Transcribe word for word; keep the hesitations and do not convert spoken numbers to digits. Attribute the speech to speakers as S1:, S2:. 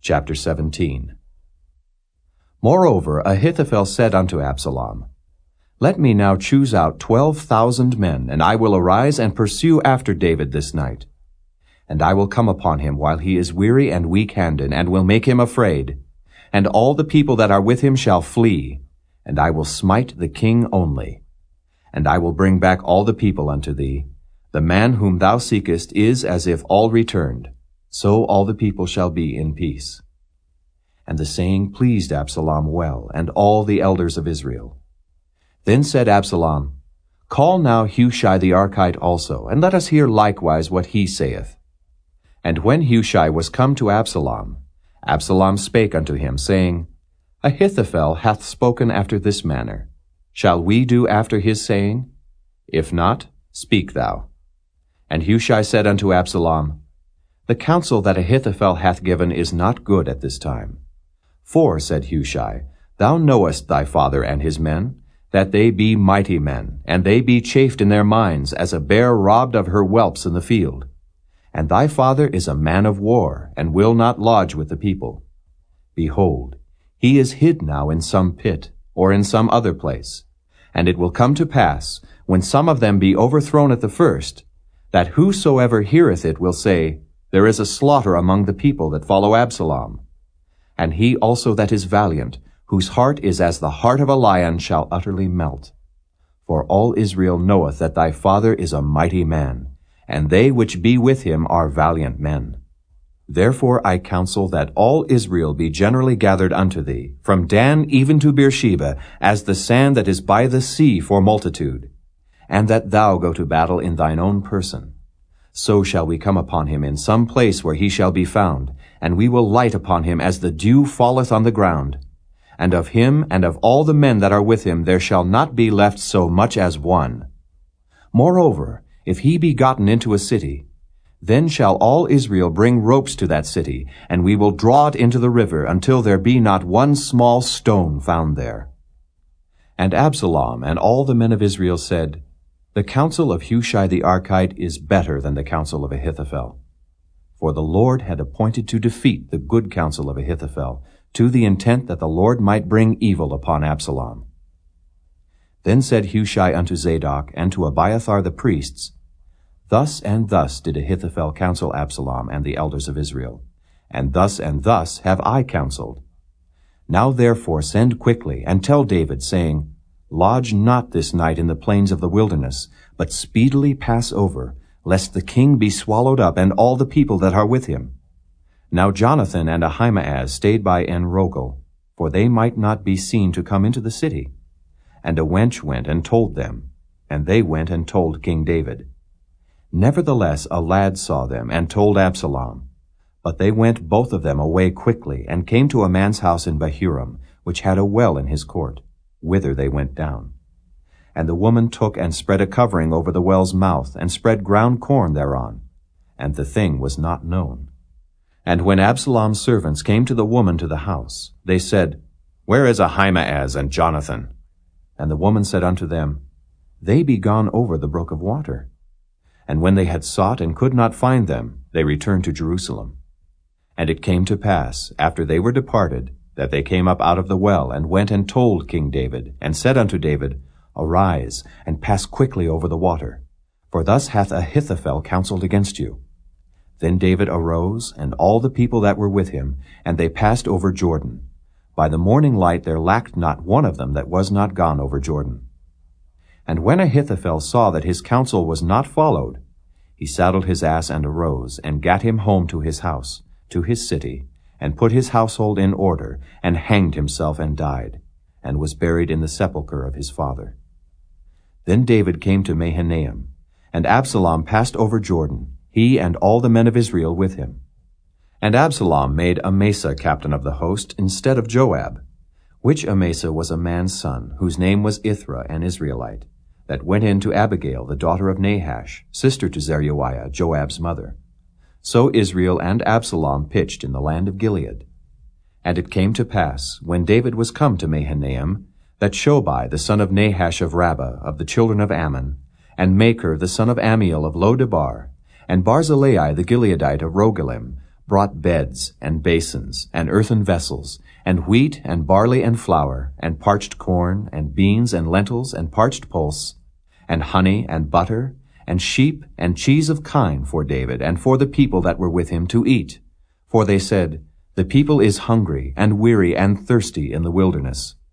S1: Chapter seventeen. Moreover, Ahithophel said unto Absalom, Let me now choose out twelve thousand men, and I will arise and pursue after David this night. And I will come upon him while he is weary and weak-handed, and will make him afraid. And all the people that are with him shall flee, and I will smite the king only. And I will bring back all the people unto thee. The man whom thou seekest is as if all returned. So all the people shall be in peace. And the saying pleased Absalom well, and all the elders of Israel. Then said Absalom, Call now Hushai the Archite also, and let us hear likewise what he saith. And when Hushai was come to Absalom, Absalom spake unto him, saying, Ahithophel hath spoken after this manner. Shall we do after his saying? If not, speak thou. And Hushai said unto Absalom, The counsel that Ahithophel hath given is not good at this time. For, said Hushai, thou knowest thy father and his men, that they be mighty men, and they be chafed in their minds, as a bear robbed of her whelps in the field. And thy father is a man of war, and will not lodge with the people. Behold, he is hid now in some pit, or in some other place. And it will come to pass, when some of them be overthrown at the first, that whosoever heareth it will say, There is a slaughter among the people that follow Absalom. And he also that is valiant, whose heart is as the heart of a lion, shall utterly melt. For all Israel knoweth that thy father is a mighty man, and they which be with him are valiant men. Therefore I counsel that all Israel be generally gathered unto thee, from Dan even to Beersheba, as the sand that is by the sea for multitude, and that thou go to battle in thine own person. So shall we come upon him in some place where he shall be found, and we will light upon him as the dew falleth on the ground. And of him and of all the men that are with him there shall not be left so much as one. Moreover, if he be gotten into a city, then shall all Israel bring ropes to that city, and we will draw it into the river until there be not one small stone found there. And Absalom and all the men of Israel said, The counsel of Hushai the Archite is better than the counsel of Ahithophel. For the Lord had appointed to defeat the good counsel of Ahithophel, to the intent that the Lord might bring evil upon Absalom. Then said Hushai unto Zadok and to Abiathar the priests, Thus and thus did Ahithophel counsel Absalom and the elders of Israel, and thus and thus have I counseled. Now therefore send quickly, and tell David, saying, Lodge not this night in the plains of the wilderness, but speedily pass over, lest the king be swallowed up, and all the people that are with him. Now Jonathan and Ahimaaz stayed by En-rogel, for they might not be seen to come into the city. And a wench went and told them, and they went and told King David. Nevertheless a lad saw them, and told Absalom. But they went both of them away quickly, and came to a man's house in Bahurim, which had a well in his court, whither they went down. And the woman took and spread a covering over the well's mouth, and spread ground corn thereon. And the thing was not known. And when Absalom's servants came to the woman to the house, they said, Where is Ahimaaz and Jonathan? And the woman said unto them, They be gone over the brook of water. And when they had sought and could not find them, they returned to Jerusalem. And it came to pass, after they were departed, that they came up out of the well, and went and told King David, and said unto David, Arise, and pass quickly over the water, for thus hath Ahithophel counseled against you. Then David arose, and all the people that were with him, and they passed over Jordan. By the morning light there lacked not one of them that was not gone over Jordan. And when Ahithophel saw that his counsel was not followed, he saddled his ass and arose, and gat him home to his house, to his city, and put his household in order, and hanged himself and died, and was buried in the sepulchre of his father. Then David came to Mahanaim, and Absalom passed over Jordan, he and all the men of Israel with him. And Absalom made Amasa captain of the host instead of Joab, which Amasa was a man's son, whose name was Ithra, an Israelite, that went in to Abigail, the daughter of Nahash, sister to Zeruiah, Joab's mother. So Israel and Absalom pitched in the land of Gilead. And it came to pass, when David was come to Mahanaim, that Shobai the son of Nahash of Rabbah, of the children of Ammon, and Machir the son of Ammiel of Lo-debar, and Barzillai the Gileadite of Rogelim, brought beds and basins and earthen vessels, and wheat and barley and flour, and parched corn, and beans and lentils and parched pulse, and honey and butter, and sheep and cheese of kine for David and for the people that were with him to eat. For they said, The people is hungry and weary and thirsty in the wilderness.